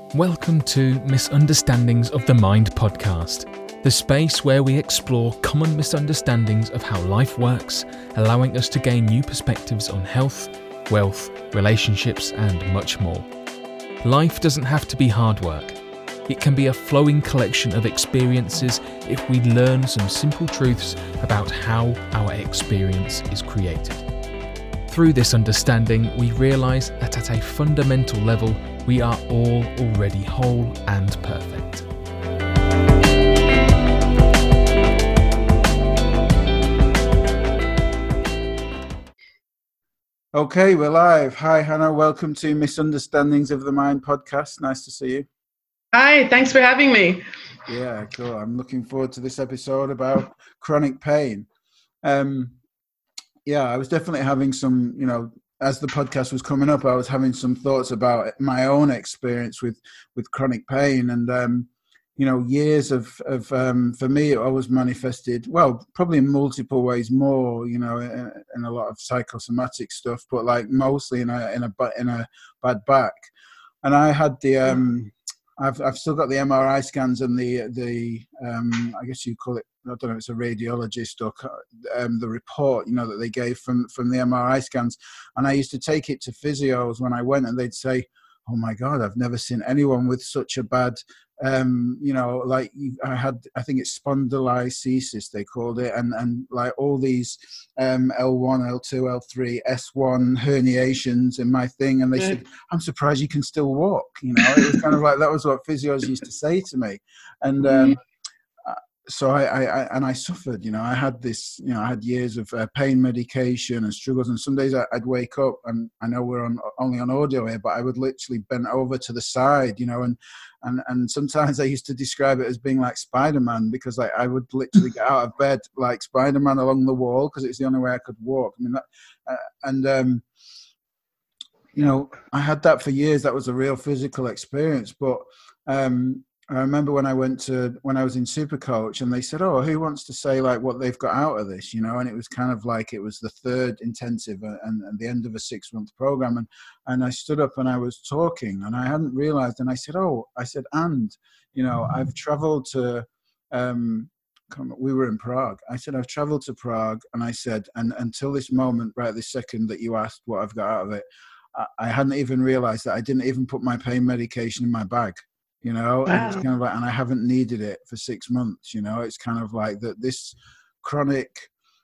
Welcome to Misunderstandings of the Mind podcast, the space where we explore common misunderstandings of how life works, allowing us to gain new perspectives on health, wealth, relationships, and much more. Life doesn't have to be hard work. It can be a flowing collection of experiences if we learn some simple truths about how our experience is created. Through this understanding, we realise that at a fundamental level, we are all already whole and perfect. Okay, we're live. Hi, Hannah. Welcome to Misunderstandings of the Mind podcast. Nice to see you. Hi, thanks for having me. Yeah, cool. I'm looking forward to this episode about chronic pain. I was definitely having some, as the podcast was coming up, I was having some thoughts about my own experience with chronic pain. And, years of for me, it always manifested, well, probably in multiple ways more, in a lot of psychosomatic stuff, but like mostly in a bad back. And I had I've still got the MRI scans and the I guess you call it, I don't know, it's a radiologist or the report, that they gave from the MRI scans. And I used to take it to physios when I went, and they'd say, "Oh my God, I've never seen anyone with such a bad, I think it's spondylolisthesis, they called it, and like all these L1, L2, L3, S1 herniations in my thing." And they said, "I'm surprised you can still walk." It was kind of like, that was what physios used to say to me. And so I suffered, I had this, I had years of pain medication and struggles. And some days I'd wake up, and I know we're only on audio here, but I would literally bend over to the side, and sometimes I used to describe it as being like Spider-Man, because I would literally get out of bed like Spider-Man along the wall, because it's the only way I could walk. I had that for years. That was a real physical experience. But I remember when I was in Supercoach, and they said, "Oh, who wants to say like what they've got out of this?" And it was kind of like, it was the third intensive and the end of a 6-month program. And I stood up and I was talking, and I hadn't realized. And I said, I've traveled to, we were in Prague. I said, I've traveled to Prague. And I said, and until this moment, right this second that you asked what I've got out of it, I hadn't even realized that I didn't even put my pain medication in my bag. Wow. And it's kind of like, and I haven't needed it for 6 months. It's kind of like that. This chronic,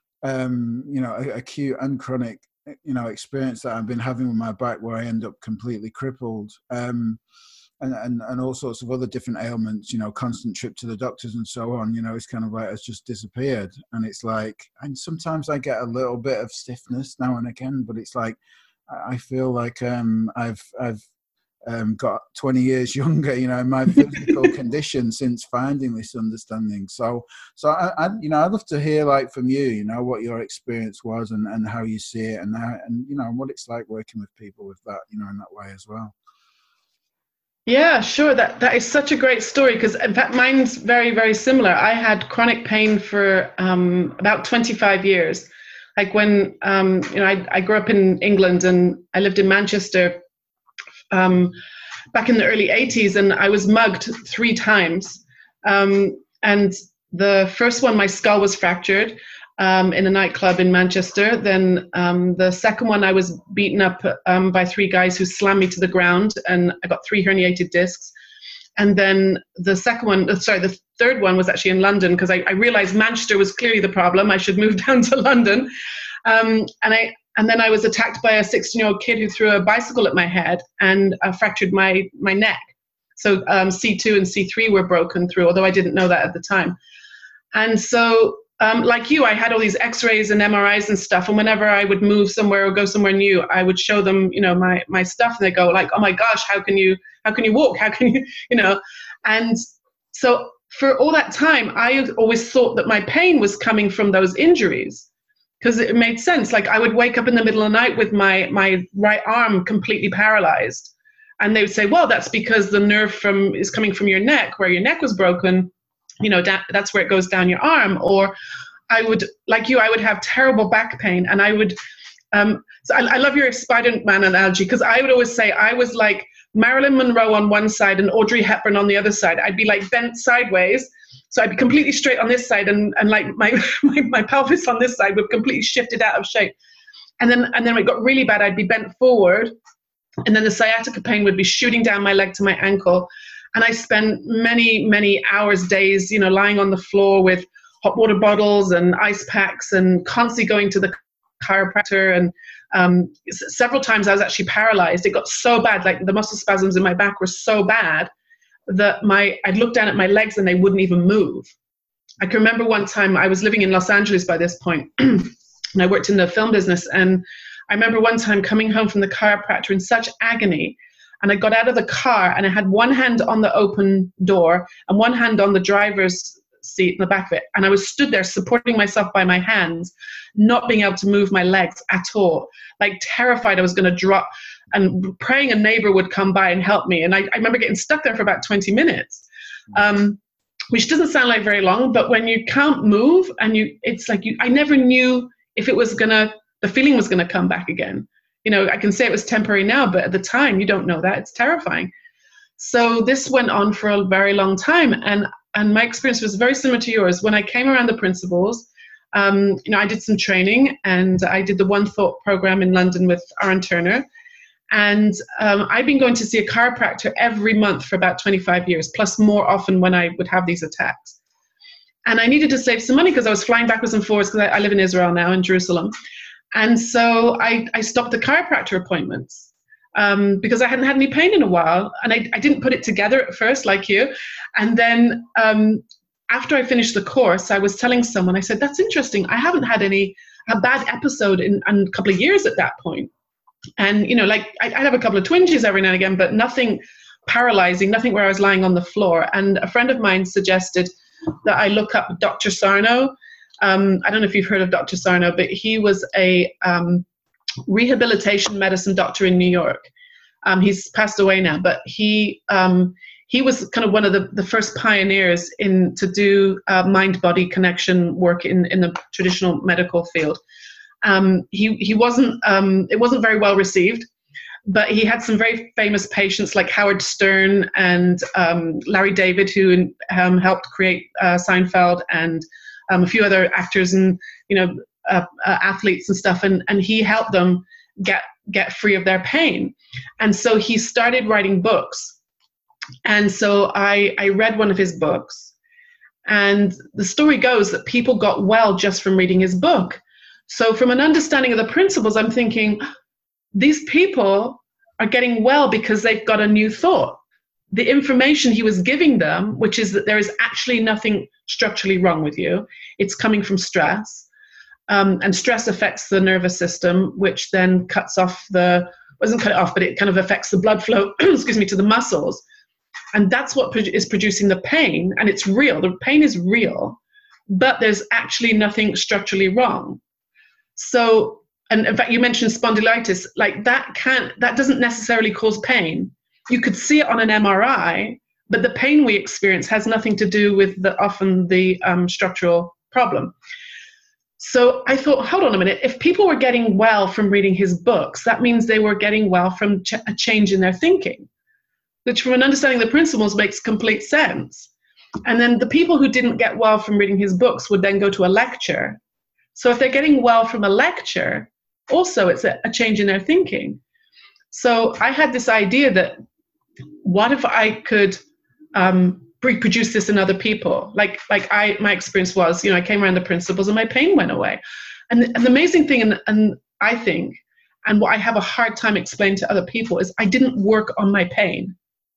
acute and chronic, experience that I've been having with my back, where I end up completely crippled, and all sorts of other different ailments. Constant trip to the doctors and so on. It's kind of like, it's just disappeared. And it's like, and sometimes I get a little bit of stiffness now and again, but it's like, I feel like I've got 20 years younger, in my physical condition since finding this understanding. So I'd love to hear like from you, what your experience was and how you see it, and what it's like working with people with that, in that way as well. Yeah, sure. That is such a great story, because in fact mine's very, very similar. I had chronic pain for about 25 years. Like when I grew up in England, and I lived in Manchester back in the early 80s, and I was mugged 3 times. And the first one, my skull was fractured in a nightclub in Manchester. Then the second one, I was beaten up by 3 guys who slammed me to the ground, and I got 3 herniated discs. And then the third one was actually in London, because I realized Manchester was clearly the problem. I should move down to London. And then I was attacked by a 16-year-old kid who threw a bicycle at my head and fractured my neck. So C2 and C3 were broken through, although I didn't know that at the time. And so, like you, I had all these X-rays and MRIs and stuff. And whenever I would move somewhere or go somewhere new, I would show them, my stuff, and they go like, "Oh my gosh, how can you walk? How can you?" And so for all that time, I always thought that my pain was coming from those injuries, because it made sense. Like I would wake up in the middle of the night with my right arm completely paralyzed, and they would say, "Well, that's because the nerve is coming from your neck, where your neck was broken. That's where it goes down your arm." Or I would, like you, I would have terrible back pain, and I would. So I love your Spider-Man analogy, because I would always say I was like Marilyn Monroe on one side and Audrey Hepburn on the other side. I'd be like bent sideways. So I'd be completely straight on this side, and like my pelvis on this side would completely shifted out of shape. And then when it got really bad, I'd be bent forward, and then the sciatica pain would be shooting down my leg to my ankle. And I spent many, many hours, days, lying on the floor with hot water bottles and ice packs, and constantly going to the chiropractor. And several times I was actually paralyzed. It got so bad, like the muscle spasms in my back were so bad that I'd look down at my legs and they wouldn't even move. I can remember one time, I was living in Los Angeles by this point, and I worked in the film business. And I remember one time coming home from the chiropractor in such agony, and I got out of the car and I had one hand on the open door and one hand on the driver's seat in the back of it. And I was stood there supporting myself by my hands, not being able to move my legs at all, like terrified I was going to drop, and praying a neighbor would come by and help me. And I remember getting stuck there for about 20 minutes, which doesn't sound like very long, but when you can't move and it's like I never knew if the feeling was going to come back again. I can say it was temporary now, but at the time you don't know that. It's terrifying. So this went on for a very long time. And my experience was very similar to yours. When I came around the principles, I did some training, and I did the One Thought program in London with Aaron Turner. And I've been going to see a chiropractor every month for about 25 years, plus more often when I would have these attacks. And I needed to save some money because I was flying backwards and forwards, because I live in Israel now, in Jerusalem. And so I stopped the chiropractor appointments because I hadn't had any pain in a while. And I didn't put it together at first like you. And then after I finished the course, I was telling someone, I said, that's interesting. I haven't had a bad episode in a couple of years at that point. And, I'd have a couple of twinges every now and again, but nothing paralyzing, nothing where I was lying on the floor. And a friend of mine suggested that I look up Dr. Sarno. I don't know if you've heard of Dr. Sarno, but he was a rehabilitation medicine doctor in New York. He's passed away now, but he was kind of one of the first pioneers to do mind-body connection work in the traditional medical field. He wasn't, it wasn't very well received, but he had some very famous patients like Howard Stern and Larry David, who helped create Seinfeld, and a few other actors and athletes and stuff, and he helped them get free of their pain. And so he started writing books, and so I read one of his books, and the story goes that people got well just from reading his book. So from an understanding of the principles, I'm thinking, these people are getting well because they've got a new thought. The information he was giving them, which is that there is actually nothing structurally wrong with you. It's coming from stress. And stress affects the nervous system, which then doesn't cut it off, but it kind of affects the blood flow, to the muscles. And that's what is producing the pain. And it's real. The pain is real, but there's actually nothing structurally wrong. So, and in fact, you mentioned spondylitis, like that doesn't necessarily cause pain. You could see it on an MRI, but the pain we experience has nothing to do with often the structural problem. So I thought, hold on a minute, if people were getting well from reading his books, that means they were getting well from a change in their thinking, which from an understanding of the principles makes complete sense. And then the people who didn't get well from reading his books would then go to a lecture. So if they're getting well from a lecture, also it's a change in their thinking. So I had this idea that what if I could reproduce this in other people? Like my experience was, I came around the principles and my pain went away. And the amazing thing, and I think, and what I have a hard time explaining to other people, is I didn't work on my pain.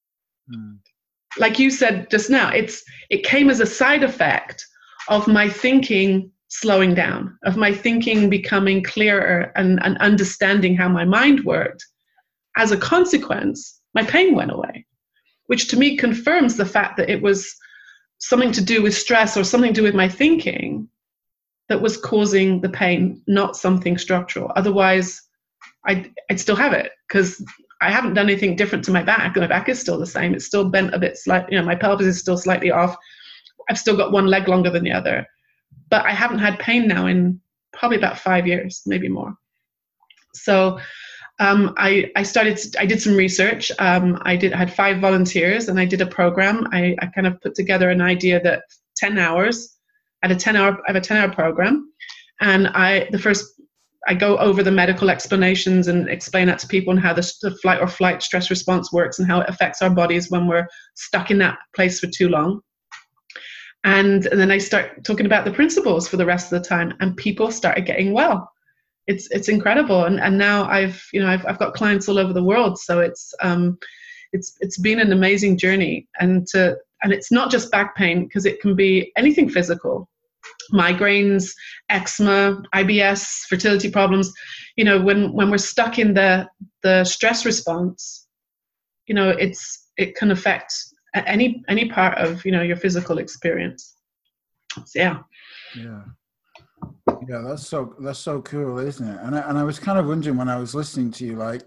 Like you said just now, it came as a side effect of my thinking slowing down, of my thinking becoming clearer and understanding how my mind worked. As a consequence, my pain went away, which to me confirms the fact that it was something to do with stress or something to do with my thinking that was causing the pain, not something structural. Otherwise, I'd still have it, because I haven't done anything different to my back. My back is still the same. It's still bent a bit slightly. My pelvis is still slightly off. I've still got one leg longer than the other. But I haven't had pain now in probably about 5 years, maybe more. So I did some research. I had 5 volunteers, and I did a program. I kind of put together an idea that 10 hours, I have a 10-hour program, and I go over the medical explanations and explain that to people and how the flight or flight stress response works and how it affects our bodies when we're stuck in that place for too long. And then I start talking about the principles for the rest of the time, and people started getting well. It's incredible, and now I've got clients all over the world. So it's been an amazing journey, and it's not just back pain, because it can be anything physical, migraines, eczema, IBS, fertility problems. When we're stuck in the stress response, it can affect any part of your physical experience. So, yeah, that's so cool, isn't it? And I was kind of wondering when I was listening to you, like,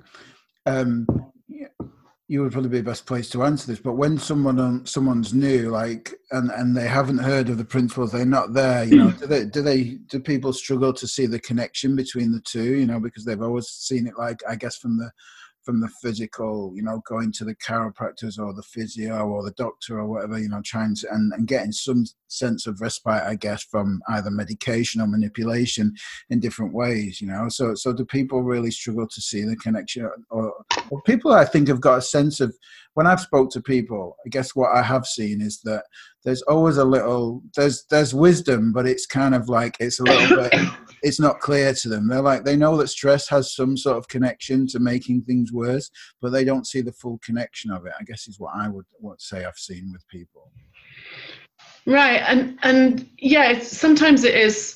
you would probably be the best place to answer this, but when someone's new, like, and they haven't heard of the principles, they're not there, do people struggle to see the connection between the two, because they've always seen it, like, I guess from the physical, going to the chiropractors or the physio or the doctor or whatever, trying to, and getting some sense of respite, I guess, from either medication or manipulation in different ways, so do people really struggle to see the connection? Or people, I think, have got a sense of, when I've spoke to people, I guess what I have seen is that there's always a little, there's wisdom, but it's kind of like, it's a little bit, it's not clear to them. They're like, they know that stress has some sort of connection to making things worse, but they don't see the full connection of it, I guess, is what I would say I've seen with people. Right. And yeah, sometimes it is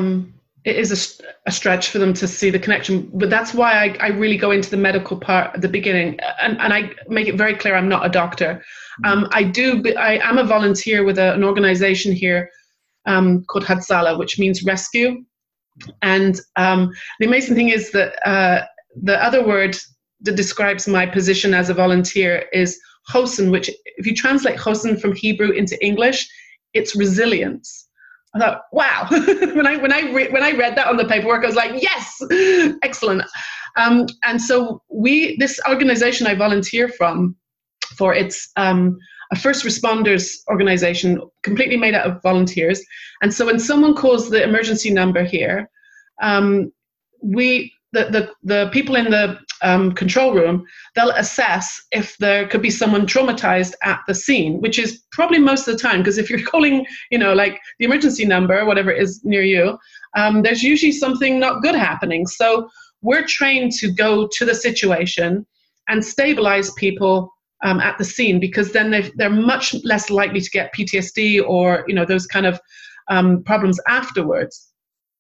a stretch for them to see the connection, but that's why I really go into the medical part at the beginning, and I make it very clear I'm not a doctor. I am a volunteer with an organization here called Hatsala, which means rescue. And the amazing thing is that the other word that describes my position as a volunteer is chosen, which, if you translate chosen from Hebrew into English, it's resilience. I thought, wow. when I read that on the paperwork, I was like, yes, excellent. And so this organization I volunteer for, it's a first responders organization completely made out of volunteers. And so when someone calls the emergency number here, the people in the control room, they'll assess if there could be someone traumatized at the scene, which is probably most of the time, because if you're calling, like the emergency number, whatever it is near you, there's usually something not good happening. So we're trained to go to the situation and stabilize people at the scene, because then they're much less likely to get PTSD or, those kind of problems afterwards.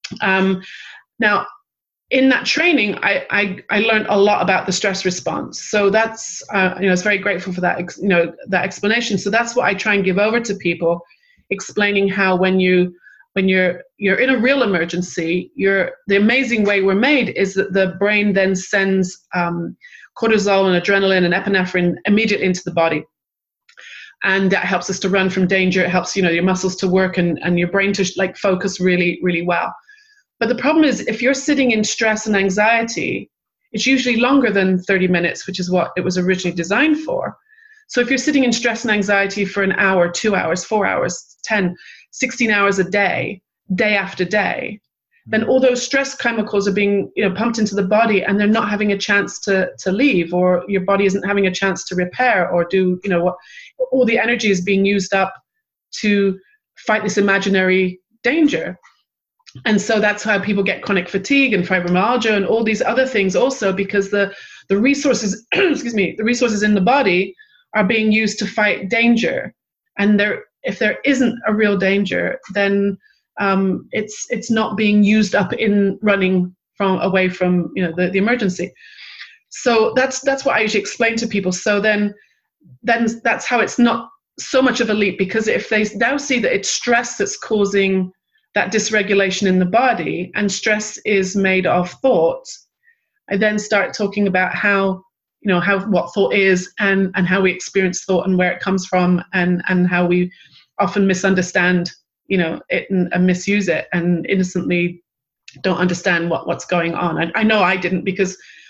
Now, in that training, I learned a lot about the stress response. So that's, I was very grateful for that, that explanation. So that's what I try and give over to people, explaining how when you're in a real emergency, the amazing way we're made is that the brain then sends cortisol and adrenaline and epinephrine immediately into the body. And that helps us to run from danger. It helps, your muscles to work and your brain to focus really, really well. But the problem is, if you're sitting in stress and anxiety, it's usually longer than 30 minutes, which is what it was originally designed for. So if you're sitting in stress and anxiety for an hour, 2 hours, 4 hours, 10, 16 hours a day, day after day, then all those stress chemicals are being pumped into the body, and they're not having a chance to leave, or your body isn't having a chance to repair or do, what all the energy is being used up to fight this imaginary danger. And so that's how people get chronic fatigue and fibromyalgia and all these other things also, because the resources, the resources in the body are being used to fight danger. And if there isn't a real danger, then it's not being used up in running away from the emergency. So that's what I usually explain to people. So then that's how it's not so much of a leap, because if they now see that it's stress that's causing that dysregulation in the body, and stress is made of thought, I then start talking about how what thought is, and how we experience thought and where it comes from, and how we often misunderstand it and misuse it, and innocently don't understand what's going on. I know I didn't, because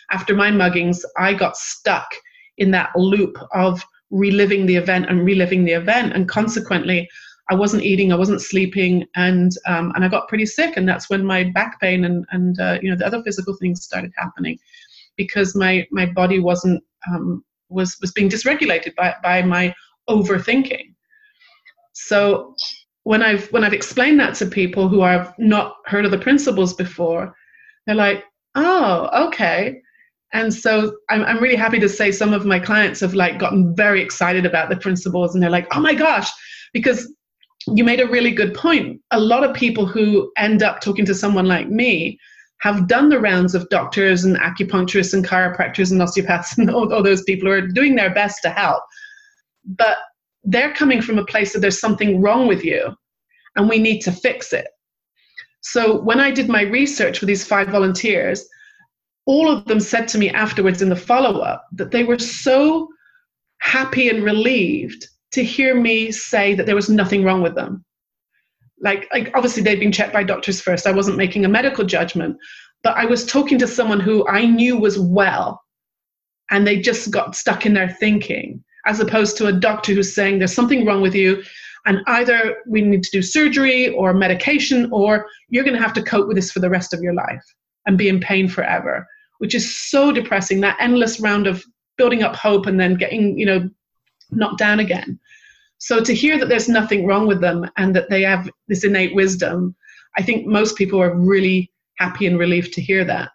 after my muggings, I got stuck in that loop of reliving the event. And consequently, I wasn't eating, I wasn't sleeping, and I got pretty sick. And that's when my back pain and the other physical things started happening, because my body wasn't was being dysregulated by my overthinking. So when I've explained that to people who have not heard of the principles before, they're like, oh, okay. And so I'm really happy to say some of my clients have like gotten very excited about the principles, and they're like, oh my gosh, because you made a really good point. A lot of people who end up talking to someone like me have done the rounds of doctors and acupuncturists and chiropractors and osteopaths and all those people who are doing their best to help. But they're coming from a place that there's something wrong with you and we need to fix it. So when I did my research with these 5 volunteers, all of them said to me afterwards in the follow-up that they were so happy and relieved to hear me say that there was nothing wrong with them. Like obviously they'd been checked by doctors first. I wasn't making a medical judgment, but I was talking to someone who I knew was well, and they just got stuck in their thinking, as opposed to a doctor who's saying there's something wrong with you, and either we need to do surgery or medication, or you're going to have to cope with this for the rest of your life and be in pain forever, which is so depressing, that endless round of building up hope and then getting, knocked down again. So to hear that there's nothing wrong with them and that they have this innate wisdom, I think most people are really happy and relieved to hear that.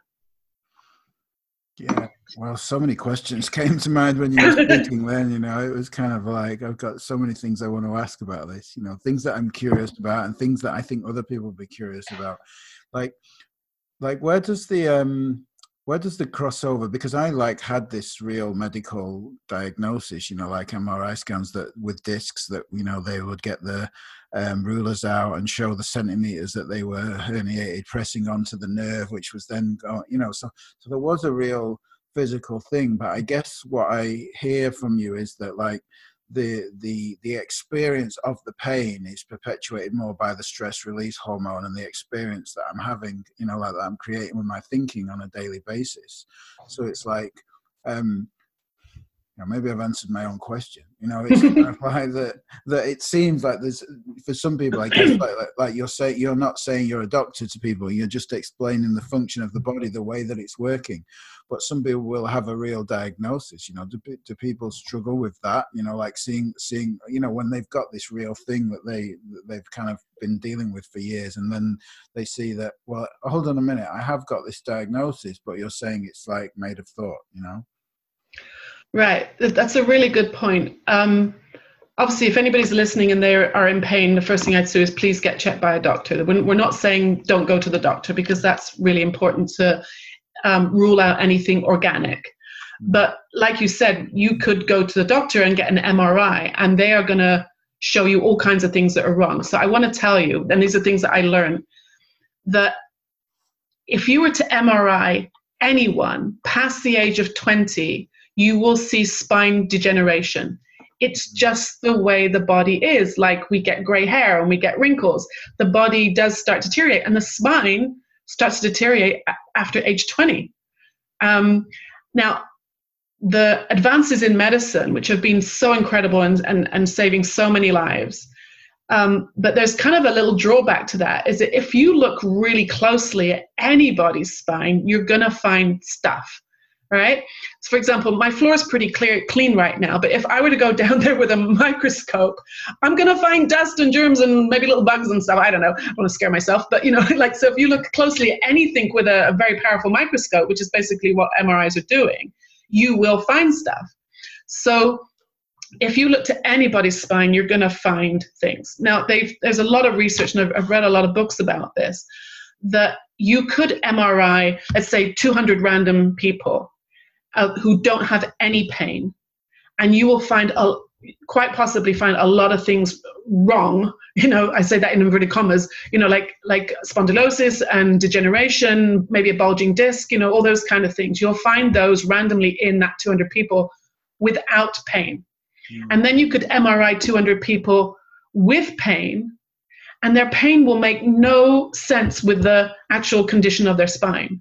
Yeah, well, so many questions came to mind when you were speaking then, it was kind of like, I've got so many things I want to ask about this, things that I'm curious about and things that I think other people will be curious about. Like where does the crossover, because I had this real medical diagnosis, like MRI scans that with discs that, they would get the rulers out and show the centimeters that they were herniated, pressing onto the nerve, which was then, so there was a real physical thing. But I guess what I hear from you is that the experience of the pain is perpetuated more by the stress release hormone and the experience that I'm having, that I'm creating with my thinking on a daily basis. So it's like, maybe I've answered my own question. It's kind of like that it seems like there's, for some people, I guess, like you're saying, you're not saying you're a doctor to people, you're just explaining the function of the body, the way that it's working. But some people will have a real diagnosis. Do people struggle with that? Like seeing, when they've got this real thing that they've kind of been dealing with for years, and then they see that, well, hold on a minute, I have got this diagnosis, but you're saying it's like made of thought, Right. That's a really good point. Obviously, if anybody's listening and they are in pain, the first thing I'd say is please get checked by a doctor. We're not saying don't go to the doctor, because that's really important to rule out anything organic. But like you said, you could go to the doctor and get an MRI, and they are going to show you all kinds of things that are wrong. So I want to tell you, and these are things that I learned, that if you were to MRI anyone past the age of 20, you will see spine degeneration. It's just the way the body is. Like we get gray hair and we get wrinkles. The body does start to deteriorate, and the spine starts to deteriorate after age 20. Now, the advances in medicine, which have been so incredible and saving so many lives, but there's kind of a little drawback to that, is that if you look really closely at anybody's spine, you're going to find stuff. Right? So for example, my floor is pretty clean right now, but if I were to go down there with a microscope, I'm going to find dust and germs and maybe little bugs and stuff. I don't know. I don't want to scare myself, but so if you look closely at anything with a very powerful microscope, which is basically what MRIs are doing, you will find stuff. So if you look to anybody's spine, you're going to find things. Now, there's a lot of research, and I've read a lot of books about this, that you could MRI, let's say 200 random people, who don't have any pain, and you will quite possibly find a lot of things wrong. I say that in inverted commas, like spondylosis and degeneration, maybe a bulging disc, all those kind of things. You'll find those randomly in that 200 people without pain. And then you could MRI 200 people with pain, and their pain will make no sense with the actual condition of their spine.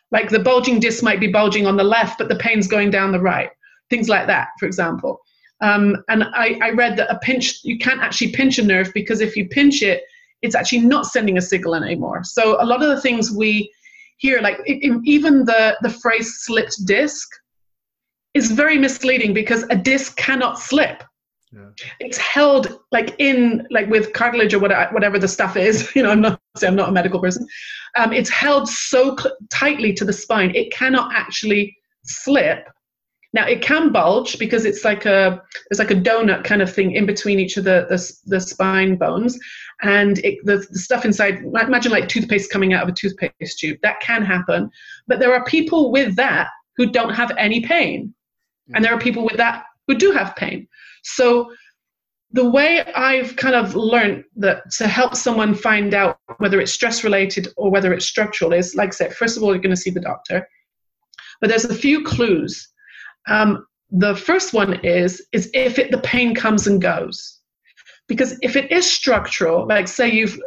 Like the bulging disc might be bulging on the left, but the pain's going down the right. Things like that, for example. And I read that you can't actually pinch a nerve, because if you pinch it, it's actually not sending a signal anymore. So a lot of the things we hear, like even the phrase slipped disc, is very misleading, because a disc cannot slip. Yeah. It's held like with cartilage or whatever the stuff is. I'm not a medical person. It's held so tightly to the spine, it cannot actually slip. Now it can bulge, because there's like a donut kind of thing in between each of the spine bones, and the stuff inside. Imagine like toothpaste coming out of a toothpaste tube. That can happen, but there are people with that who don't have any pain, and there are people with that who do have pain. So the way I've kind of learned that to help someone find out whether it's stress related or whether it's structural is, like I said, first of all, you're going to see the doctor. But there's a few clues. The first one is if the pain comes and goes. Because if it is structural, like say you've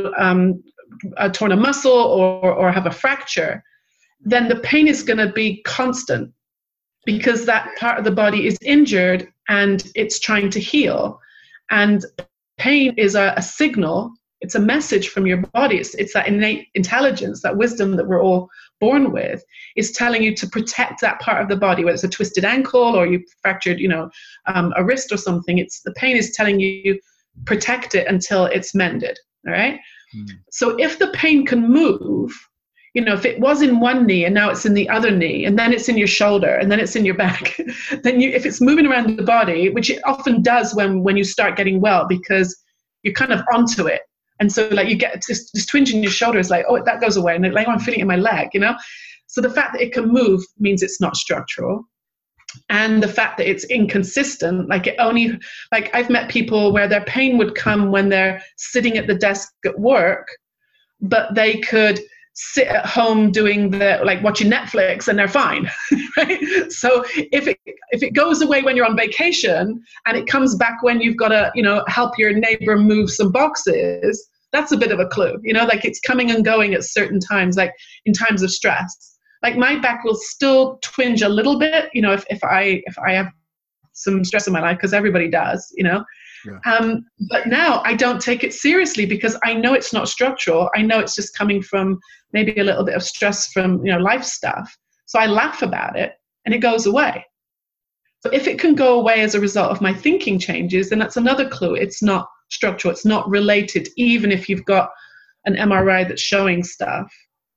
torn a muscle or have a fracture, then the pain is going to be constant, because that part of the body is injured and it's trying to heal. And pain is a signal. It's a message from your body. It's that innate intelligence, that wisdom that we're all born with, is telling you to protect that part of the body, whether it's a twisted ankle or you fractured, a wrist or something. The pain is telling you protect it until it's mended. All right. So if the pain can move, if it was in one knee and now it's in the other knee, and then it's in your shoulder and then it's in your back, then if it's moving around the body, which it often does when you start getting well, because you're kind of onto it. And so like you get this twinge in your shoulder is like, oh, that goes away. And then, like, oh, I'm feeling it in my leg, So the fact that it can move means it's not structural. And the fact that it's inconsistent, like I've met people where their pain would come when they're sitting at the desk at work, but they could sit at home watching Netflix and they're fine, right? So if it goes away when you're on vacation and it comes back when you've got to, help your neighbor move some boxes, that's a bit of a clue, like it's coming and going at certain times, like in times of stress. Like my back will still twinge a little bit, if I have some stress in my life, because everybody does, Yeah. But now I don't take it seriously, because I know it's not structural. I know it's just coming from maybe a little bit of stress from, life stuff. So I laugh about it and it goes away. So if it can go away as a result of my thinking changes, then that's another clue. It's not structural. It's not related. Even if you've got an MRI that's showing stuff,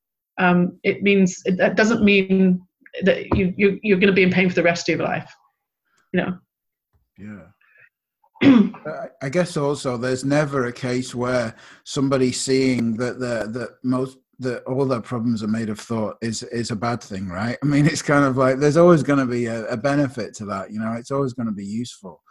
that doesn't mean that you're going to be in pain for the rest of your life. Yeah. I guess also there's never a case where somebody seeing that all their problems are made of thought is a bad thing, right? I mean, it's kind of like there's always going to be a benefit to that. It's always going to be useful.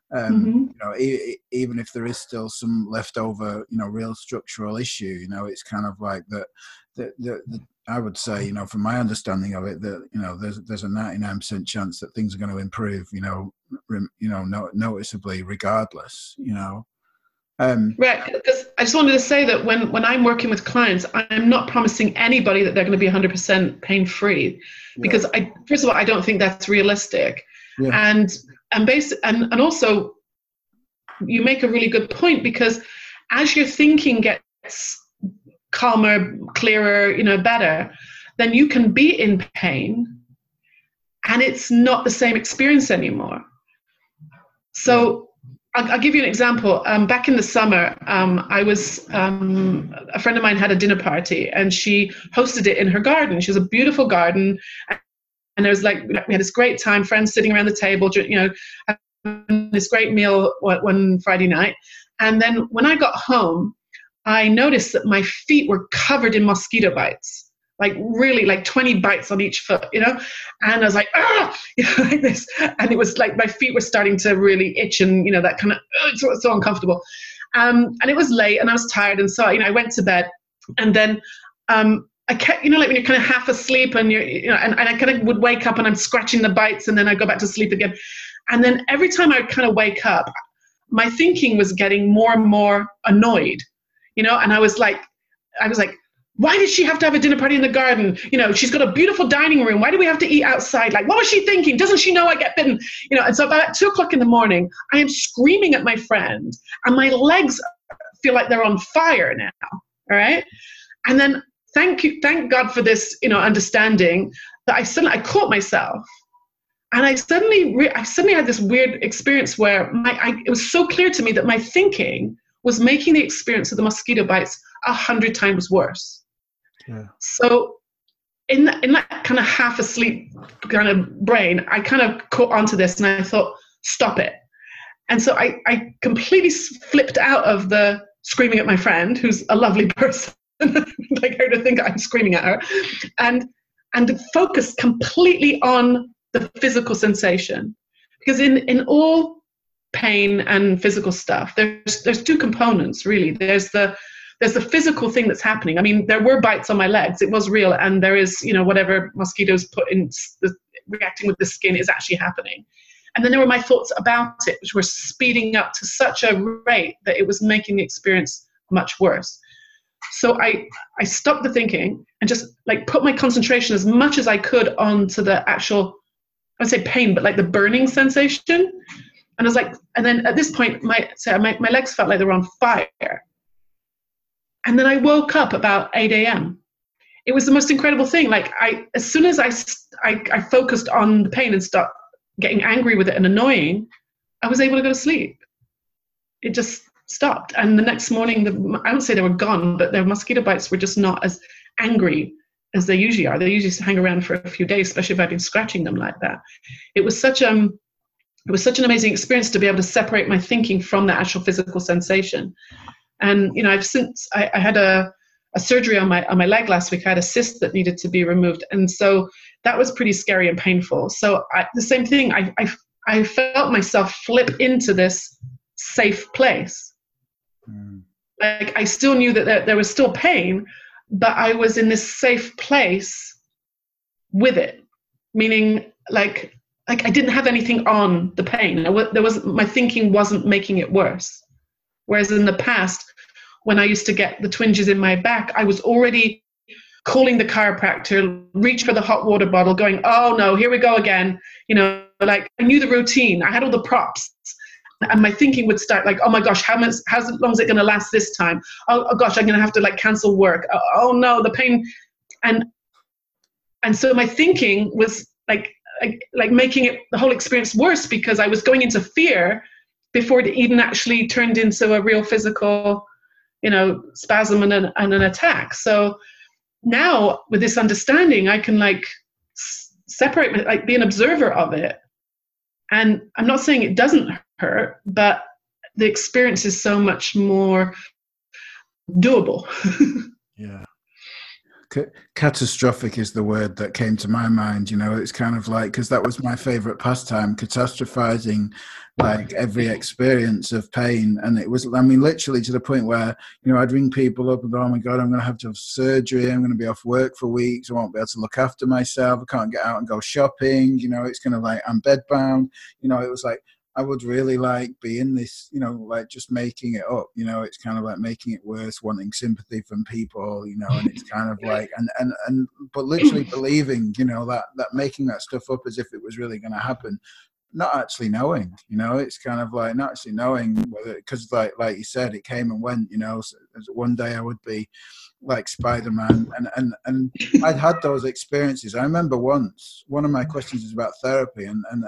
Even if there is still some leftover, real structural issue, it's kind of like that. I would say, from my understanding of it, that there's a 99% chance that things are going to improve, noticeably, regardless. Right, because I just wanted to say that when I'm working with clients, I'm not promising anybody that they're going to be 100% pain-free, because first of all, I don't think that's realistic, and also you make a really good point, because as your thinking gets calmer, clearer, better, then you can be in pain and it's not the same experience anymore. So I'll give you an example. Back in the summer, a friend of mine had a dinner party and she hosted it in her garden. She has a beautiful garden, and there was we had this great time, friends sitting around the table, having this great meal one Friday night. And then when I got home, I noticed that my feet were covered in mosquito bites, really 20 bites on each foot, and I was like, like this. And it was like my feet were starting to really itch, and, that kind of, it's so uncomfortable. And it was late and I was tired. And so, I went to bed, and then I kept, when you're kind of half asleep and and I kind of would wake up and I'm scratching the bites, and then I go back to sleep again. And then every time I kind of wake up, my thinking was getting more and more annoyed. And I was like, why did she have to have a dinner party in the garden? You know, she's got a beautiful dining room. Why do we have to eat outside? Like, what was she thinking? Doesn't she know I get bitten? You know, and so about 2:00 in the morning, I am screaming at my friend, and my legs feel like they're on fire now. All right. And then thank God for this, you know, understanding that I caught myself. And I suddenly had this weird experience where it was so clear to me that my thinking was making the experience of the mosquito bites 100 times worse. Yeah. So in that kind of half asleep kind of brain, I kind of caught onto this and I thought, stop it. And so I completely flipped out of the screaming at my friend, who's a lovely person, like her to think I'm screaming at her, and focused completely on the physical sensation. Because in all pain and physical stuff, there's two components, really. There's the physical thing that's happening. I mean, there were bites on my legs. It was real. And there is, you know, whatever mosquitoes put in, reacting with the skin is actually happening. And then there were my thoughts about it, which were speeding up to such a rate that it was making the experience much worse. So I stopped the thinking and just like put my concentration as much as I could onto the actual, I would say pain, but like the burning sensation. And I was like, and then at this point, my legs felt like they were on fire. And then I woke up about 8 a.m. It was the most incredible thing. Like as soon as I focused on the pain and stopped getting angry with it and annoying, I was able to go to sleep. It just stopped. And the next morning, I wouldn't say they were gone, but their mosquito bites were just not as angry as they usually are. They usually hang around for a few days, especially if I've been scratching them like that. It was such an amazing experience to be able to separate my thinking from the actual physical sensation. And, you know, I had a surgery on my leg last week. I had a cyst that needed to be removed. And so that was pretty scary and painful. So the same thing, I felt myself flip into this safe place. Mm. Like I still knew that there was still pain, but I was in this safe place with it, meaning like I didn't have anything on the pain. My thinking wasn't making it worse. Whereas in the past, when I used to get the twinges in my back, I was already calling the chiropractor, reach for the hot water bottle, going, oh no, here we go again. You know, like I knew the routine. I had all the props. And my thinking would start like, oh my gosh, how long is it going to last this time? Oh gosh, I'm going to have to like cancel work. Oh no, the pain. And so my thinking was like making the whole experience worse because I was going into fear before it even actually turned into a real physical, you know, spasm and an attack. So now with this understanding, I can like separate, like be an observer of it. And I'm not saying it doesn't hurt, but the experience is so much more doable. Yeah. Catastrophic is the word that came to my mind. You know, it's kind of like, because that was my favorite pastime, catastrophizing like every experience of pain. And it was, I mean, literally to the point where, you know, I'd ring people up and go, oh my God, I'm going to have surgery. I'm going to be off work for weeks. I won't be able to look after myself. I can't get out and go shopping. You know, it's going to like, I'm bedbound. You know, it was like, I would really like be in this, you know, like just making it up, you know, it's kind of like making it worse, wanting sympathy from people, you know, and it's kind of like, but literally believing, you know, that making that stuff up as if it was really going to happen, not actually knowing, you know, it's kind of like not actually knowing whether, because like you said, it came and went, you know, so one day I would be like Spider-Man and I'd had those experiences. I remember once, one of my questions is about therapy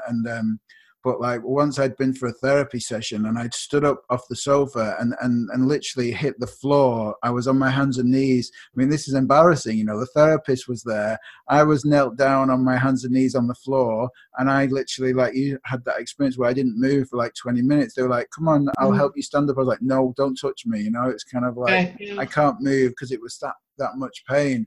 but like once I'd been for a therapy session and I'd stood up off the sofa and literally hit the floor. I was on my hands and knees. I mean, this is embarrassing. You know, the therapist was there. I was knelt down on my hands and knees on the floor. And I literally, like, you had that experience where I didn't move for like 20 minutes. They were like, come on, I'll help you stand up. I was like, no, don't touch me. You know, it's kind of like, I can't move because it was that much pain.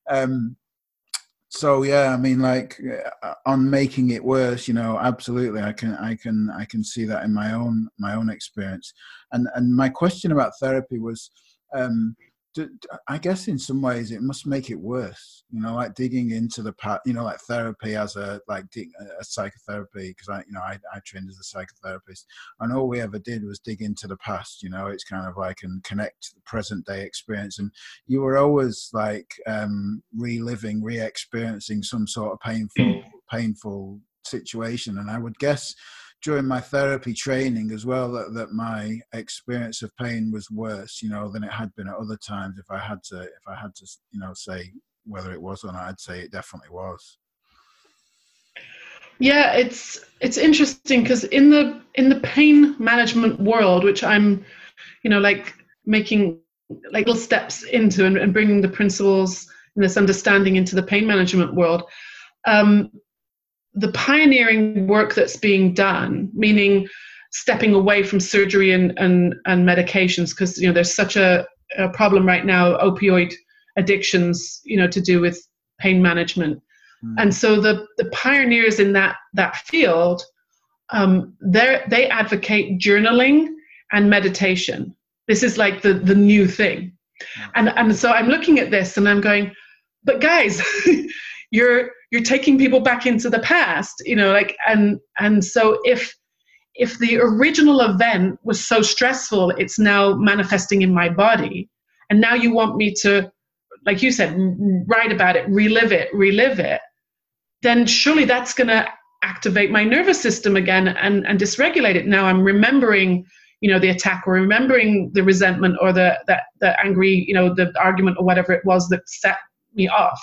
So yeah, I mean, like on making it worse, you know, absolutely, I can see that in my own experience. And my question about therapy was, I guess in some ways it must make it worse, you know, like digging into the past, you know, like therapy as a psychotherapy, because I trained as a psychotherapist, and all we ever did was dig into the past, you know. It's kind of like, and connect to the present day experience, and you were always like reliving, re-experiencing some sort of painful situation. And I would guess during my therapy training as well that my experience of pain was worse, you know, than it had been at other times. If I had to, you know, say whether it was or not, I'd say it definitely was. Yeah, it's interesting, because in the pain management world, which I'm, you know, like making like little steps into and bringing the principles and this understanding into the pain management world, the pioneering work that's being done, meaning stepping away from surgery and medications, because, you know, there's such a problem right now, opioid addictions, you know, to do with pain management. And so the pioneers in that field, they advocate journaling and meditation. This is like the new thing. And so I'm looking at this and I'm going, but guys, you're taking people back into the past, you know, like, and so if the original event was so stressful, it's now manifesting in my body, and now you want me to, like you said, write about it, relive it, then surely that's going to activate my nervous system again and dysregulate it. Now I'm remembering, you know, the attack, or remembering the resentment, or the angry, you know, the argument, or whatever it was that set me off.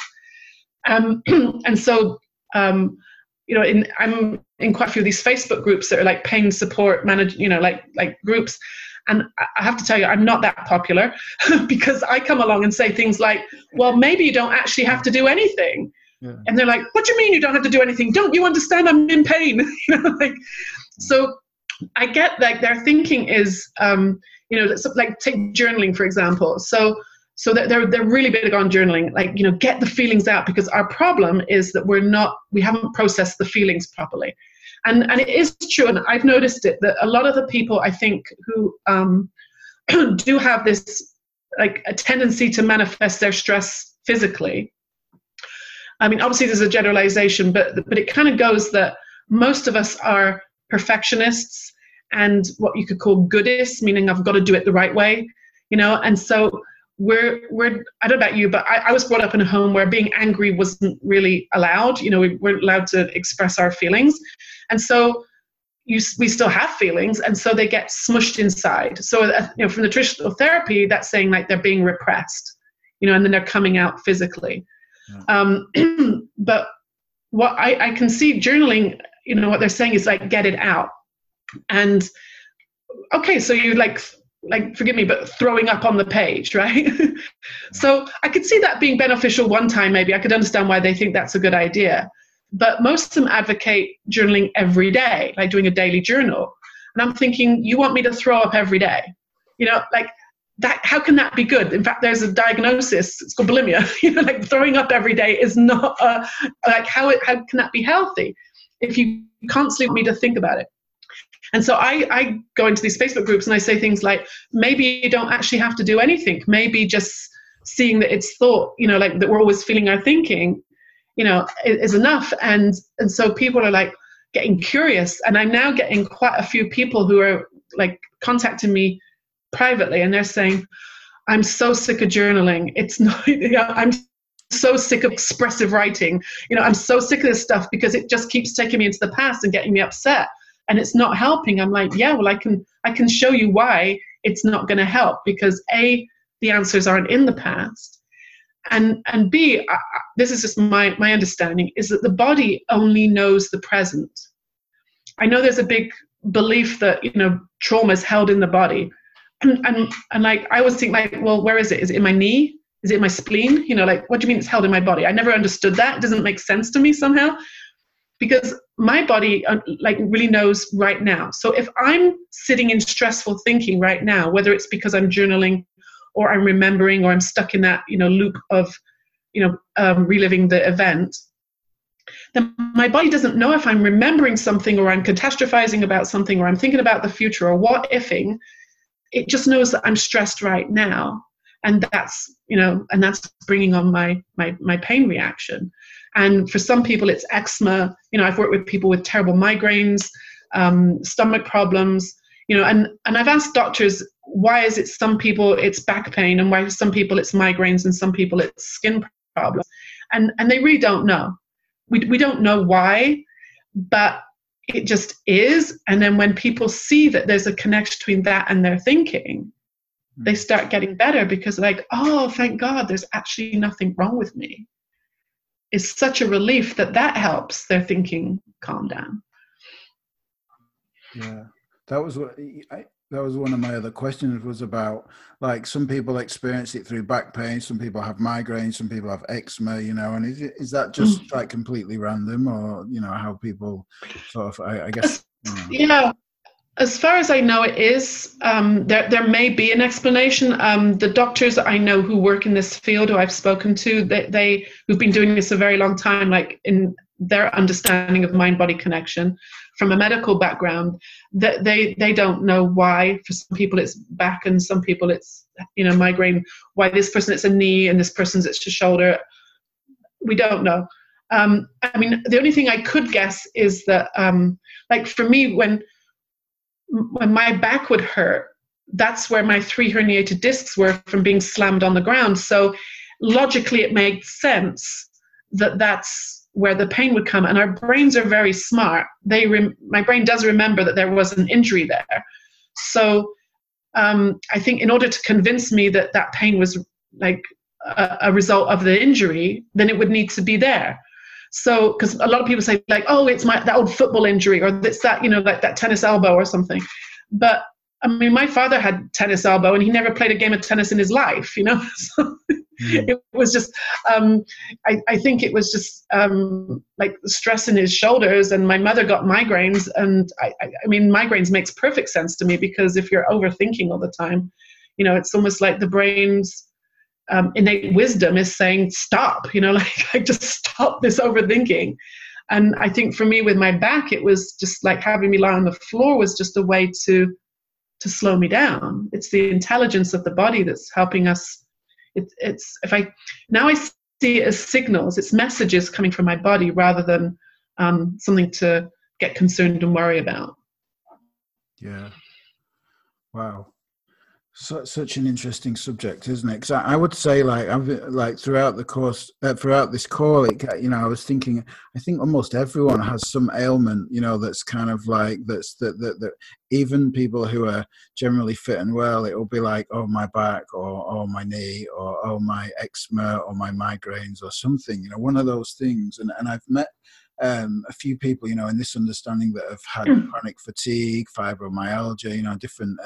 And so, you know, I'm in quite a few of these Facebook groups that are like pain support you know, like groups. And I have to tell you, I'm not that popular because I come along and say things like, well, maybe you don't actually have to do anything. Yeah. And they're like, what do you mean you don't have to do anything? Don't you understand I'm in pain? You know, like, so I get like their thinking is, you know, like take journaling, for example. So they're really big on journaling, like, you know, get the feelings out, because our problem is that we haven't processed the feelings properly. And it is true, and I've noticed it, that a lot of the people, I think, who do have this, like, a tendency to manifest their stress physically. I mean, obviously there's a generalization, but it kind of goes that most of us are perfectionists and what you could call goodists, meaning I've got to do it the right way, you know, and so we're I don't know about you, but I was brought up in a home where being angry wasn't really allowed. You know, we weren't allowed to express our feelings. And so we still have feelings, and so they get smushed inside. So, you know, from the traditional therapy, that's saying like they're being repressed, you know, and then they're coming out physically. Yeah. But what I can see journaling, you know, what they're saying is like, get it out. And okay, so you like, forgive me, but throwing up on the page, right? So I could see that being beneficial one time, maybe. I could understand why they think that's a good idea. But most of them advocate journaling every day, like doing a daily journal. And I'm thinking, you want me to throw up every day? You know, like that, how can that be good? In fact, there's a diagnosis, it's called bulimia. You know, like throwing up every day is not, like how can that be healthy if you constantly want me to think about it? And so I go into these Facebook groups and I say things like, maybe you don't actually have to do anything. Maybe just seeing that it's thought, you know, like that we're always feeling our thinking, you know, is enough. And so people are like getting curious. And I'm now getting quite a few people who are like contacting me privately, and they're saying, I'm so sick of journaling. It's not, you know, I'm so sick of expressive writing. You know, I'm so sick of this stuff because it just keeps taking me into the past and getting me upset. And it's not helping. I'm like, yeah, well, I can show you why it's not going to help, because A, the answers aren't in the past, and B, this is just my understanding, is that the body only knows the present. I know there's a big belief that, you know, trauma is held in the body, and like I always think like, well, where is it? Is it in my knee? Is it in my spleen? You know, like, what do you mean it's held in my body? I never understood that. It doesn't make sense to me somehow. Because my body like really knows right now. So if I'm sitting in stressful thinking right now, whether it's because I'm journaling or I'm remembering or I'm stuck in that, you know, loop of, you know, reliving the event, then my body doesn't know if I'm remembering something or I'm catastrophizing about something or I'm thinking about the future or what ifing. It just knows that I'm stressed right now. and that's bringing on my pain reaction. And for some people it's eczema. I've worked with people with terrible migraines, stomach problems, and I've asked doctors, why is it some people it's back pain, and why some people it's migraines, and some people it's skin problems, and they really don't know. We don't know why, but it just is. And then when people see that there's a connection between that and their thinking, they start getting better, because like, oh, thank God, there's actually nothing wrong with me. It's such a relief that helps their thinking calm down. Yeah, that was one of my other questions, was about, like, some people experience it through back pain, some people have migraines, some people have eczema, and is that just like completely random, or how people sort of, I guess. As far as I know, it is. There may be an explanation. The doctors I know who work in this field, who I've spoken to, who've been doing this a very long time, like in their understanding of mind-body connection from a medical background, that they don't know why. For some people it's back, and some people it's migraine. Why this person it's a knee, and this person's it's a shoulder. We don't know. I mean, the only thing I could guess is that, like for me, when my back would hurt, that's where my 3 herniated discs were from being slammed on the ground. So logically it made sense that that's where the pain would come. And our brains are very smart. My brain does remember that there was an injury there. So I think in order to convince me that that pain was like a result of the injury, then it would need to be there. So, because a lot of people say like, oh, it's that old football injury, or it's that, like that tennis elbow or something. But I mean, my father had tennis elbow, and he never played a game of tennis in his life, So it was just, I think it was just like stress in his shoulders. And my mother got migraines, and I mean, migraines makes perfect sense to me, because if you're overthinking all the time, it's almost like the brain's innate wisdom is saying stop, like just stop this overthinking. And I think for me with my back, it was just like having me lie on the floor was just a way to slow me down. It's the intelligence of the body that's helping us. Now I see it as signals, it's messages coming from my body, rather than something to get concerned and worry about. Yeah. Wow. Such an interesting subject, isn't it? Because I would say, like throughout the course, throughout this call, I was thinking, I think almost everyone has some ailment, that's kind of like that even people who are generally fit and well, it will be like, oh, my back, or oh, my knee, or oh, my eczema, or my migraines, or something, one of those things. And I've met a few people, in this understanding, that have had chronic fatigue, fibromyalgia, different.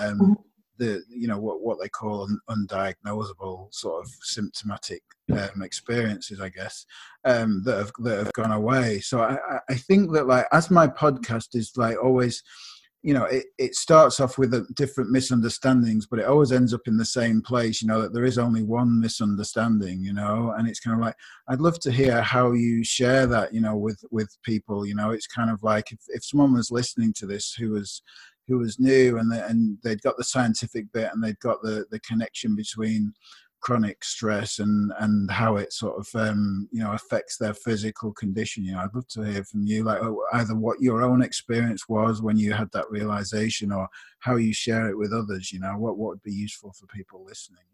What they call undiagnosable sort of symptomatic experiences, I guess, that have gone away. So I think that, like, as my podcast is like always, it starts off with different misunderstandings, but it always ends up in the same place, that there is only one misunderstanding, and it's kind of like, I'd love to hear how you share that, with people. It's kind of like if someone was listening to this who was new, and they'd got the scientific bit, and they'd got the connection between chronic stress and how it sort of affects their physical condition. I'd love to hear from you, like, either what your own experience was when you had that realization, or how you share it with others. What would be useful for people listening.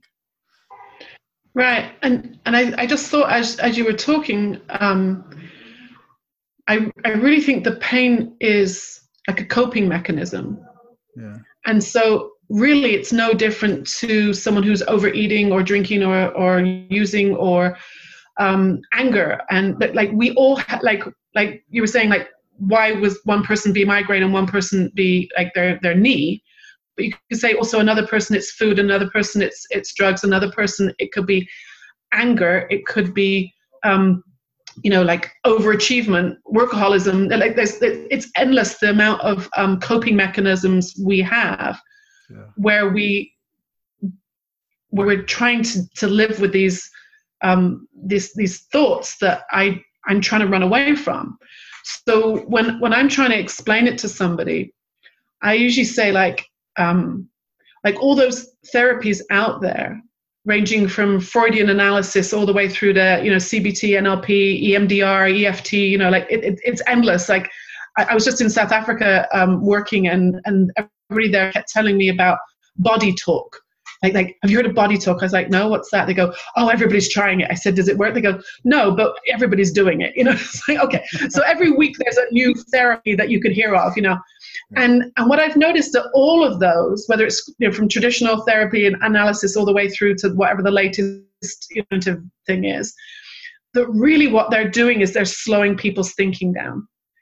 Right. And I just thought, as you were talking, I really think the pain is like a coping mechanism. Yeah. And so really it's no different to someone who's overeating or drinking or using or anger. And like we all like you were saying, like, why was one person be migraine and one person be like their knee? But you could say also another person it's food, another person it's drugs, another person it could be anger, it could be like overachievement, workaholism. Like it's endless the amount of coping mechanisms we have, where we're trying to live with these thoughts that I'm trying to run away from. So when I'm trying to explain it to somebody, I usually say like all those therapies out there, ranging from Freudian analysis all the way through to, you know, CBT, NLP, EMDR, EFT, you know, like it's endless. Like I was just in South Africa working, and everybody there kept telling me about body talk. Like, have you heard of body talk? I was like, no, what's that? They go, oh, everybody's trying it. I said, does it work? They go, no, but everybody's doing it. You know, it's like, okay. So every week there's a new therapy that you could hear of, you know. And what I've noticed that all of those, whether it's, you know, from traditional therapy and analysis all the way through to whatever the latest innovative thing is, that really what they're doing is they're slowing people's thinking down.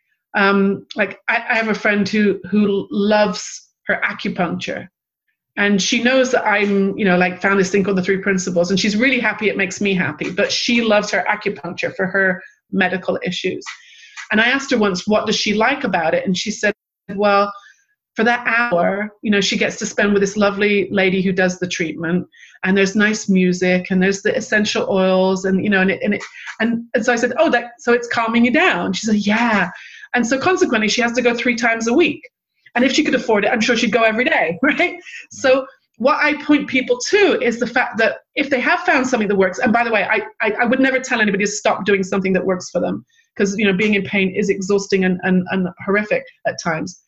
Like I have a friend who loves her acupuncture. And she knows that I'm, you know, like found this thing called the 3 principles, and she's really happy. It makes me happy, but she loves her acupuncture for her medical issues. And I asked her once, what does she like about it? And she said, well, for that hour, you know, she gets to spend with this lovely lady who does the treatment, and there's nice music, and there's the essential oils, and, you know, and so I said, oh, so it's calming you down. She said, yeah. And so consequently, she has to go 3 times a week. And if she could afford it, I'm sure she'd go every day, right? So what I point people to is the fact that if they have found something that works, and by the way, I would never tell anybody to stop doing something that works for them, because, you know, being in pain is exhausting and horrific at times.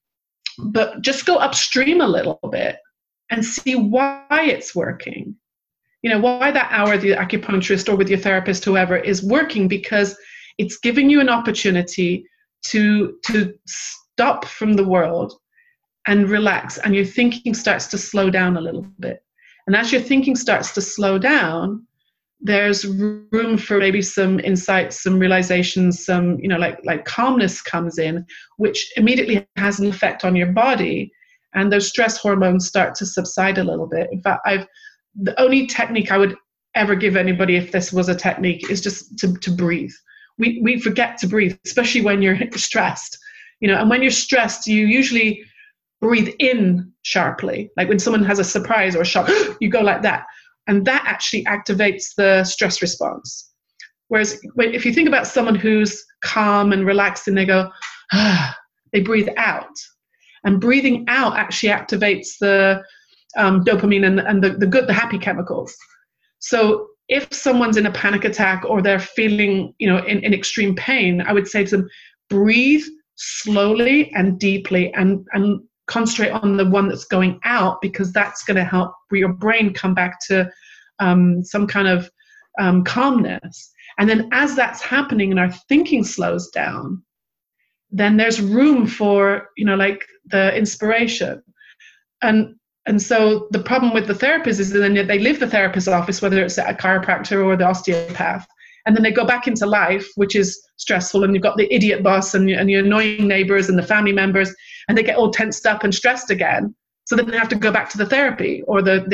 But just go upstream a little bit and see why it's working. You know, why that hour, the acupuncturist or with your therapist, whoever, is working, because it's giving you an opportunity to stop from the world and relax, and your thinking starts to slow down a little bit. And as your thinking starts to slow down, there's room for maybe some insights, some realizations, some, you know, like calmness comes in, which immediately has an effect on your body, and those stress hormones start to subside a little bit. In fact, the only technique I would ever give anybody, if this was a technique, is just to breathe. We forget to breathe, especially when you're stressed. You know, and when you're stressed, you usually breathe in sharply. Like when someone has a surprise or a shock, you go like that. And that actually activates the stress response. Whereas if you think about someone who's calm and relaxed and they go, they breathe out. And breathing out actually activates the dopamine and the happy chemicals. So if someone's in a panic attack or they're feeling, you know, in extreme pain, I would say to them, breathe slowly and deeply, and concentrate on the one that's going out, because that's going to help your brain come back to some kind of calmness. And then as that's happening and our thinking slows down, then there's room for, you know, like the inspiration. And so the problem with the therapist is that then they leave the therapist's office, whether it's a chiropractor or the osteopath, and then they go back into life, which is stressful, and you've got the idiot boss and your annoying neighbors and the family members, and they get all tensed up and stressed again. So then they have to go back to the therapy or the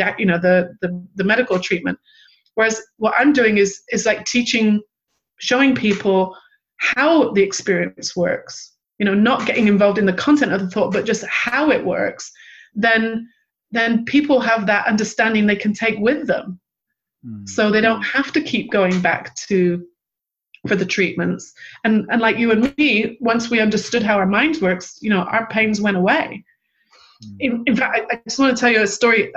medical treatment. Whereas what I'm doing is like showing people how the experience works. You know, not getting involved in the content of the thought, but just how it works. Then people have that understanding they can take with them. So they don't have to keep going back for the treatments. And like you and me, once we understood how our mind works, you know, our pains went away. In fact, I just want to tell you a story.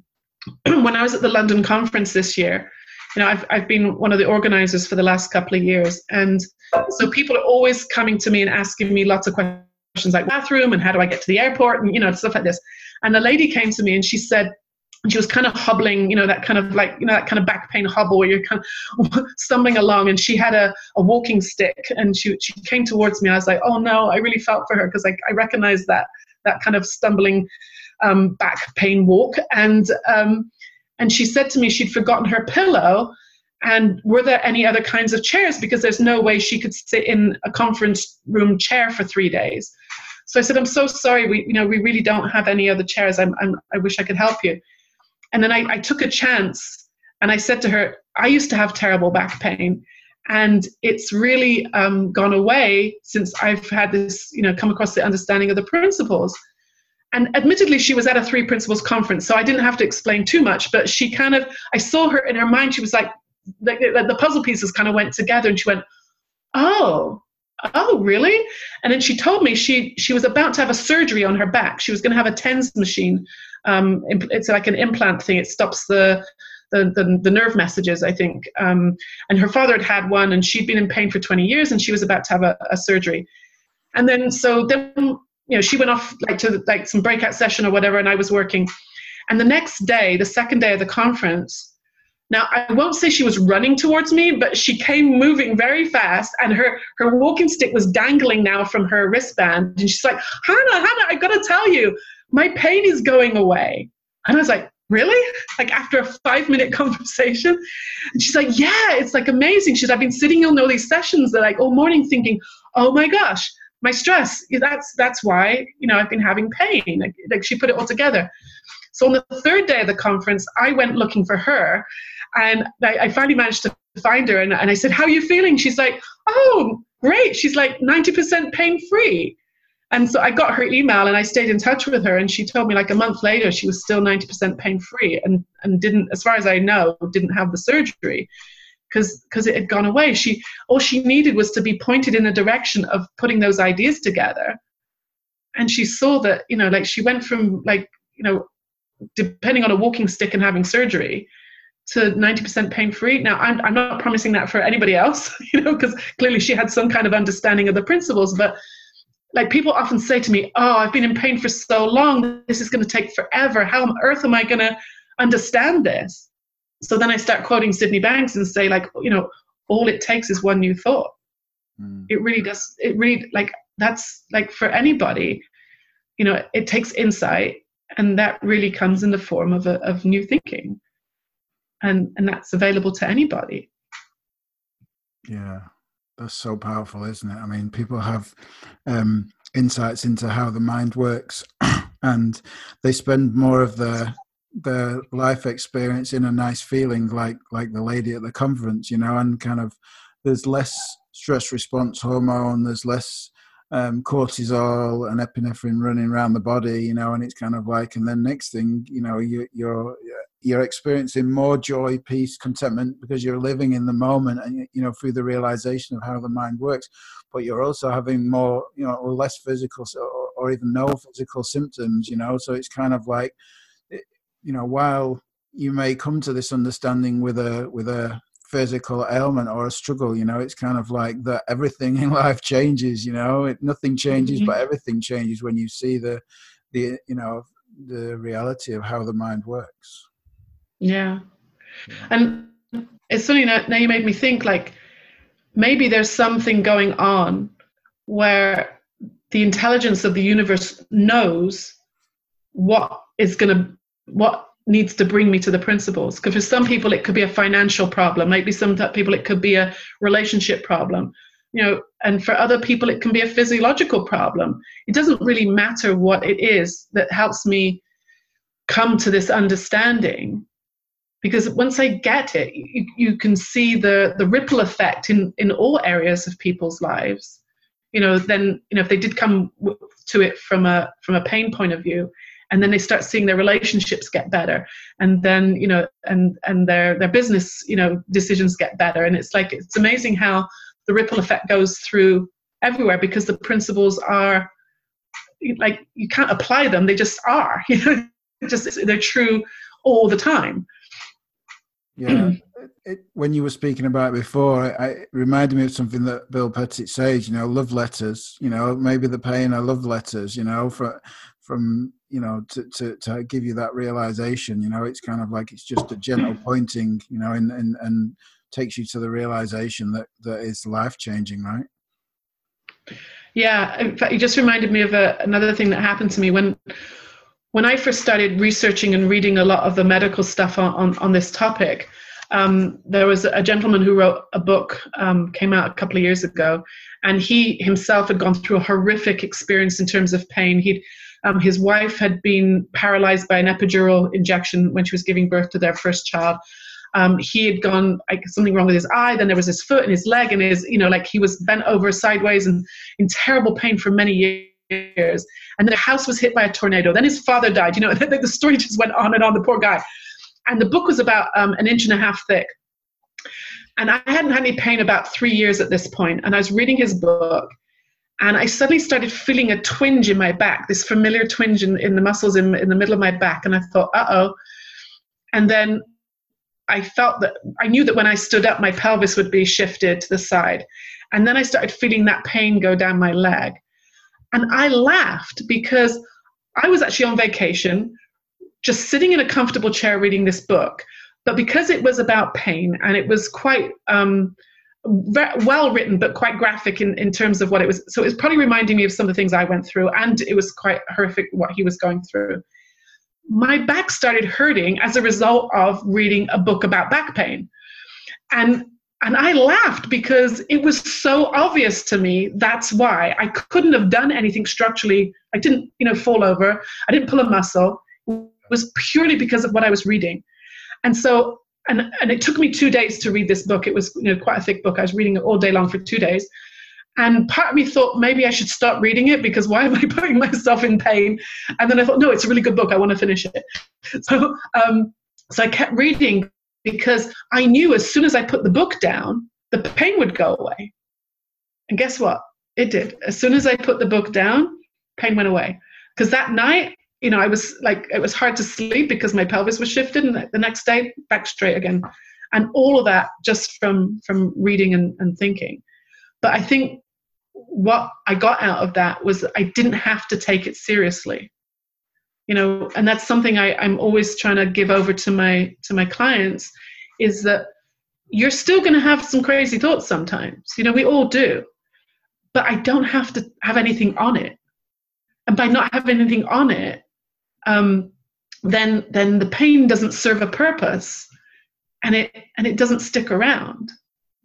When I was at the London conference this year, you know, I've been one of the organizers for the last couple of years. And so people are always coming to me and asking me lots of questions like bathroom and how do I get to the airport and, you know, stuff like this. And a lady came to me and she said, and she was kind of hobbling, you know, that kind of like, you know, that kind of back pain hobble where you're kind of stumbling along, and she had a walking stick, and she came towards me. I was like, oh no, I really felt for her, because I recognized that kind of stumbling back pain walk. And she said to me she'd forgotten her pillow, and were there any other kinds of chairs, because there's no way she could sit in a conference room chair for 3 days. So I said, I'm so sorry, we really don't have any other chairs. I wish I could help you. And then I took a chance, and I said to her, I used to have terrible back pain, and it's really gone away since I've had this, you know, come across the understanding of the principles. And admittedly, she was at a 3 Principles conference, so I didn't have to explain too much, but she kind of, I saw her in her mind, she was like the puzzle pieces kind of went together, and she went, oh, really? And then she told me she was about to have a surgery on her back. She was going to have a TENS machine. It's like an implant thing. It stops the the nerve messages, I think. And her father had one, and she'd been in pain for 20 years, and she was about to have a surgery. And then she went off to some breakout session or whatever, and I was working. And the next day, the second day of the conference, now I won't say she was running towards me, but she came moving very fast, and her walking stick was dangling now from her wristband. And she's like, Hannah, I gotta tell you, my pain is going away. And I was like, really? Like after a 5-minute conversation? And she's like, yeah, it's like amazing. I've been sitting in all these sessions all morning thinking, oh my gosh, my stress, that's why, I've been having pain. Like she put it all together. So on the third day of the conference, I went looking for her, and I finally managed to find her. And I said, how are you feeling? She's like, oh, great. She's like 90% pain-free. And so I got her email, and I stayed in touch with her, and she told me like a month later she was still 90% pain-free and didn't, as far as I know, didn't have the surgery because it had gone away. All she needed was to be pointed in the direction of putting those ideas together. And she saw that, she went from depending on a walking stick and having surgery to 90% pain-free. Now, I'm not promising that for anybody else, because clearly she had some kind of understanding of the principles, but like people often say to me, oh, I've been in pain for so long, this is going to take forever. How on earth am I going to understand this? So then I start quoting Sydney Banks and say all it takes is one new thought. It really does. It really, that's like for anybody, it takes insight, and that really comes in the form of new thinking. And that's available to anybody. Yeah. That's so powerful, isn't it? I mean, people have insights into how the mind works, and they spend more of their life experience in a nice feeling, like the lady at the conference, and kind of there's less stress response hormone, there's less cortisol and epinephrine running around the body, and it's kind of like, and then next thing, you're experiencing more joy, peace, contentment, because you're living in the moment and, through the realization of how the mind works. But you're also having more, or less physical or even no physical symptoms, So it's kind of like, while you may come to this understanding with a physical ailment or a struggle, it's kind of like that everything in life changes, nothing changes, but everything changes when you see the reality of how the mind works. Yeah. And it's funny, now you made me think, like, maybe there's something going on where the intelligence of the universe knows what needs to bring me to the principles. Because for some people, it could be a financial problem. Maybe some people, it could be a relationship problem. And for other people, it can be a physiological problem. It doesn't really matter what it is that helps me come to this understanding. Because once I get it, you can see the ripple effect in all areas of people's lives. Then if they did come to it from a pain point of view, and then they start seeing their relationships get better, and then and their business decisions get better, and it's amazing how the ripple effect goes through everywhere, because the principles are like, you can't apply them; they just are. They're true all the time. Yeah, when you were speaking about it before, it reminded me of something that Bill Pettit says, love letters, maybe the pain are love letters, from to give you that realization, it's kind of like, it's just a gentle pointing, and takes you to the realization that is life-changing, right? Yeah, in fact, you just reminded me of another thing that happened to me when I first started researching and reading a lot of the medical stuff on this topic. There was a gentleman who wrote a book, came out a couple of years ago, and he himself had gone through a horrific experience in terms of pain. His wife had been paralyzed by an epidural injection when she was giving birth to their first child. He had gone, something wrong with his eye, then there was his foot and his leg, and he was bent over sideways and in terrible pain for many years. And the house was hit by a tornado. Then his father died. The story just went on and on, the poor guy. And the book was about 1.5 inches thick. And I hadn't had any pain about 3 years at this point. And I was reading his book, and I suddenly started feeling a twinge in my back, this familiar twinge in the muscles in the middle of my back. And I thought, uh-oh. And then I felt that I knew that when I stood up, my pelvis would be shifted to the side. And then I started feeling that pain go down my leg. And I laughed because I was actually on vacation, just sitting in a comfortable chair reading this book. But because it was about pain and it was quite well written, but quite graphic in terms of what it was. So it was probably reminding me of some of the things I went through, and it was quite horrific what he was going through. My back started hurting as a result of reading a book about back pain. And I laughed because it was so obvious to me. That's why I couldn't have done anything structurally. I didn't, fall over. I didn't pull a muscle. It was purely because of what I was reading. And so, and it took me 2 days to read this book. It was quite a thick book. I was reading it all day long for 2 days. And part of me thought maybe I should stop reading it because why am I putting myself in pain? And then I thought, no, it's a really good book. I want to finish it. So I kept reading because I knew as soon as I put the book down, the pain would go away. And guess what? It did. As soon as I put the book down, pain went away. Because that night, I was like, it was hard to sleep because my pelvis was shifted, and the next day, back straight again. And all of that just from reading and thinking. But I think what I got out of that was I didn't have to take it seriously. And that's something I'm always trying to give over to my clients, is that you're still going to have some crazy thoughts sometimes. We all do. But I don't have to have anything on it. And by not having anything on it, then the pain doesn't serve a purpose, and it doesn't stick around.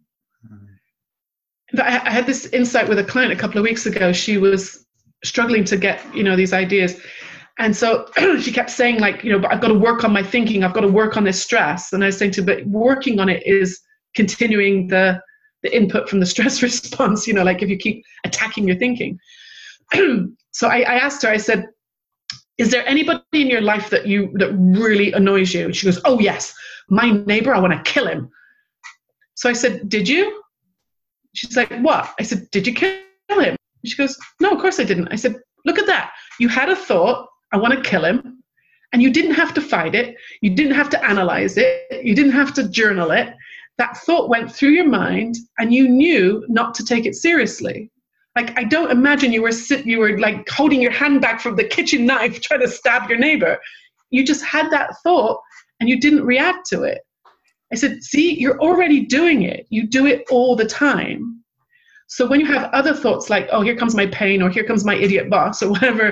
But I had this insight with a client a couple of weeks ago. She was struggling to get, these ideas. And so she kept saying but I've got to work on my thinking. I've got to work on this stress. And I was saying to her, but working on it is continuing the input from the stress response, if you keep attacking your thinking. So I asked her, I said, is there anybody in your life that really annoys you? And she goes, oh yes, my neighbor, I want to kill him. So I said, did you? She's like, what? I said, did you kill him? She goes, no, of course I didn't. I said, look at that. You had a thought, I want to kill him. And you didn't have to fight it. You didn't have to analyze it. You didn't have to journal it. That thought went through your mind and you knew not to take it seriously. I don't imagine you were like holding your hand back from the kitchen knife trying to stab your neighbor. You just had that thought and you didn't react to it. I said, see, you're already doing it. You do it all the time. So when you have other thoughts like, oh, here comes my pain, or here comes my idiot boss, or whatever,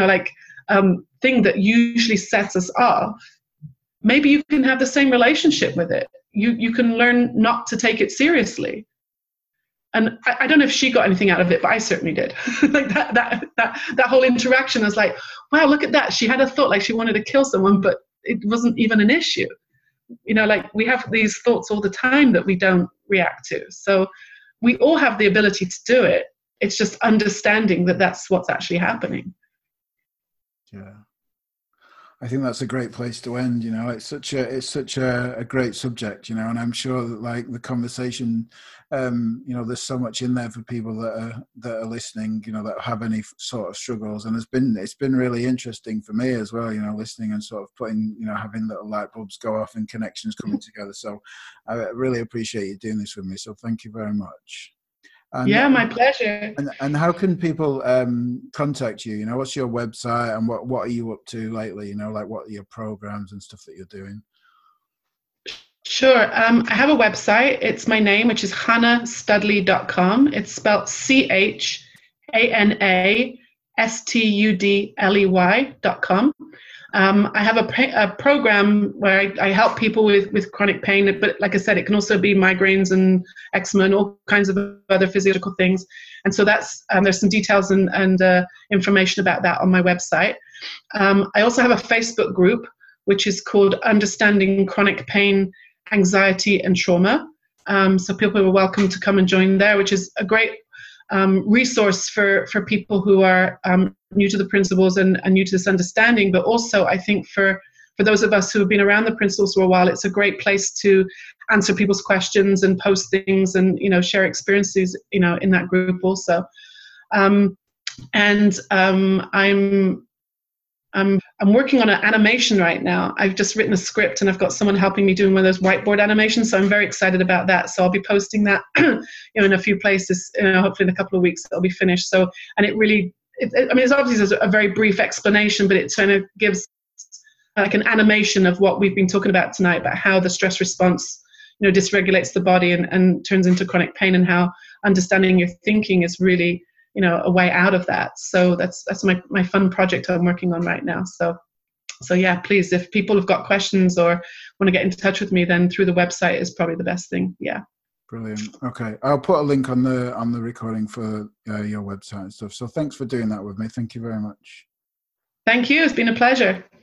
thing that usually sets us off, maybe you can have the same relationship with it. You can learn not to take it seriously. And I don't know if she got anything out of it, but I certainly did. Like that whole interaction, I was like, wow, look at that. She had a thought like she wanted to kill someone, but it wasn't even an issue. We have these thoughts all the time that we don't react to. So we all have the ability to do it. It's just understanding that that's what's actually happening. Yeah. I think that's a great place to end. It's such a great subject, and I'm sure that the conversation, there's so much in there for people that are listening, that have any sort of struggles. And it's been really interesting for me as well, listening and sort of putting, having little light bulbs go off and connections coming together. So I really appreciate you doing this with me. So thank you very much. And, yeah, my pleasure. And how can people contact you? What's your website and what are you up to lately? What are your programs and stuff that you're doing? Sure. I have a website. It's my name, which is hannahstudley.com. It's spelled CHANASTUDLEY.com. I have a program where I help people with chronic pain, but like I said, it can also be migraines and eczema and all kinds of other physiological things. And so that's there's some details and information about that on my website. I also have a Facebook group, which is called Understanding Chronic Pain, Anxiety and Trauma. So people are welcome to come and join there, which is a great resource for people who are new to the principles and new to this understanding, but also I think for those of us who have been around the principles for a while, it's a great place to answer people's questions and post things and share experiences in that group also. I'm I'm working on an animation right now. I've just written a script and I've got someone helping me doing one of those whiteboard animations. So I'm very excited about that. So I'll be posting that in a few places, hopefully in a couple of weeks it'll be finished. So, and it really, it's obviously a very brief explanation, but it kind of gives like an animation of what we've been talking about tonight, about how the stress response, dysregulates the body and turns into chronic pain, and how understanding your thinking is really, a way out of that. So that's my fun project I'm working on right now. So yeah, please, if people have got questions or want to get in touch with me, then through the website is probably the best thing. Yeah. Brilliant. Okay, I'll put a link on the recording for your website and stuff. So thanks for doing that with me. Thank you very much. Thank you. It's been a pleasure.